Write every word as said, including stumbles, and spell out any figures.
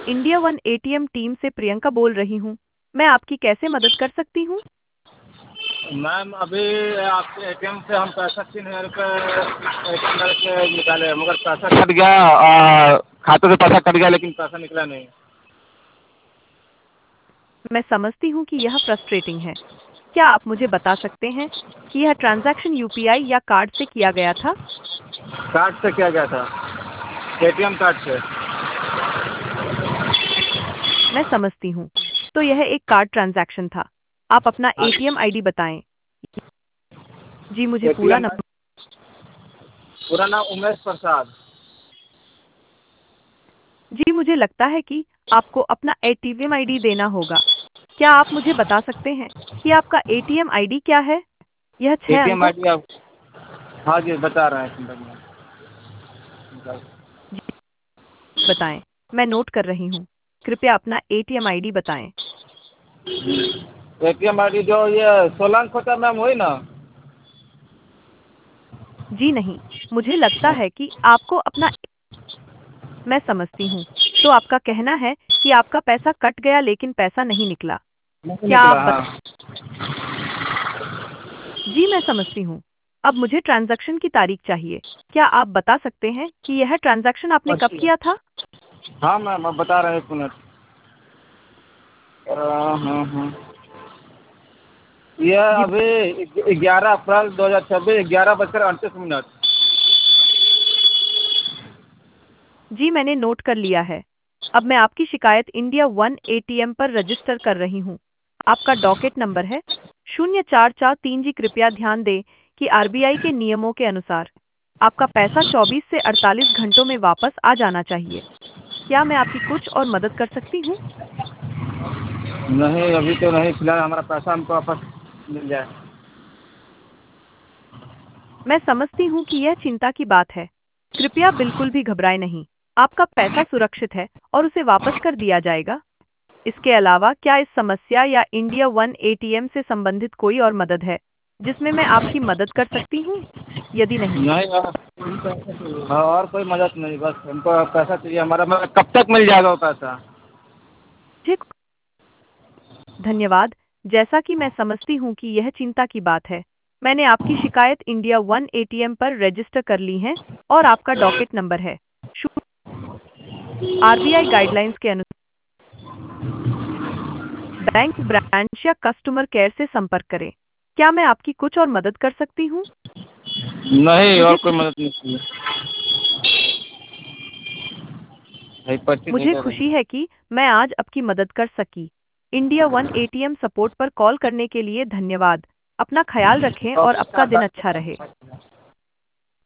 India one ATM team से प्रियंका बोल रही हूँ। मैं आपकी कैसे मदद कर सकती हूँ? मैम अभी आपके एटीएम से हम पैसा तीन हज़ार रुपये एटीएम से निकाले मगर पैसा कट गया और खाते से पैसा कट गया लेकिन पैसा निकला नहीं। मैं समझती हूँ कि यह फ्रस्ट्रेटिंग है। क्या आप मुझे बता सकते हैं कि यह ट्रांजैक्शन यूपीआई या कार्ड से किया गया था? कार्ड से किया गया था, एटीएम कार्ड से। मैं समझती हूँ। तो यह एक कार्ड ट्रांजैक्शन था। आप अपना हाँ, एटीएम आईडी बताएं। जी, मुझे पूरा एटीएम नंबर। पूरा नाम उमेश प्रसाद। जी, मुझे लगता है कि आपको अपना एटीएम आईडी देना होगा। क्या आप मुझे बता सकते हैं कि आपका एटीएम आईडी क्या है? यह छह एटीएम अंकों। आईडी आप हाँ जी बता रहे हैं सिंपल में। जी, बताएं। मैं नोट कर रही हूँ। कृपया अपना एटीएम आईडी बताएं। एटीएम आईडी जो ये सोलह अंक होता है मैम वही ना? जी नहीं, मुझे लगता है कि आपको अपना। मैं समझती हूँ। तो आपका कहना है कि आपका पैसा कट गया लेकिन पैसा नहीं निकला। नहीं क्या आप निकला बता। हाँ। जी, मैं समझती हूँ। अब मुझे ट्रांजैक्शन की तारीख चाहिए। क्या आप बता सकते हैं कि यह ट्रांजैक्शन आपने कब अच्छा किया था? हाँ मैम अब बता रहे हैं एक मिनट। अ, हाँ हाँ ये जी, अभी ग्यारह अप्रैल दो हज़ार छब्बीस ग्यारह बजकर अड़तीस मिनट। जी, मैंने नोट कर लिया है। अब मैं आपकी शिकायत इंडिया वन एटीएम पर रजिस्टर कर रही हूँ। आपका डॉकेट नंबर है शून्य चार चार तीन। जी, कृपया ध्यान दें कि आरबीआई के नियमों के अनुसार आपका पैसा चौबीस से अड़तालीस घंटों में वापस आ जाना चाहिए। क्या मैं आपकी कुछ और मदद कर सकती हूँ? नहीं अभी तो नहीं, फिलहाल हमारा पैसा हमको वापस मिल जाए। मैं समझती हूँ कि यह चिंता की बात है। कृपया बिल्कुल भी घबराएं नहीं। आपका पैसा सुरक्षित है और उसे वापस कर दिया जाएगा। इसके अलावा क्या इस समस्या या इंडिया वन एटीएम से संबंधित कोई और मदद है जिसमें मैं आपकी मदद कर सकती हूँ? यदि नहीं। नहीं और हाँ, और कोई मदद नहीं, बस हमको पैसा चाहिए हमारा। मतलब कब तक मिल जाएगा वो पैसा? ठीक। धन्यवाद। जैसा कि मैं समझती हूँ कि यह चिंता की बात है, मैंने आपकी शिकायत इंडिया वन एटीएम पर रजिस्टर कर ली है और आपका डॉकेट नंबर है। आरबीआई गाइडलाइंस के अनुसार बैंक ब्रांच या कस्टमर केयर से संपर्क करें। क्या मैं आपकी कुछ और मदद कर सकती हूँ? नहीं और मुझे कोई खुशी मदद नहीं चाहिए। भाई पर्ची दे मुझे दे रहे खुशी हैं। है कि मैं आज आपकी मदद कर सकी। इंडिया वन एटीएम सपोर्ट पर कॉल करने के लिए धन्यवाद। अपना ख्याल रखें और आपका दिन अच्छा रहे।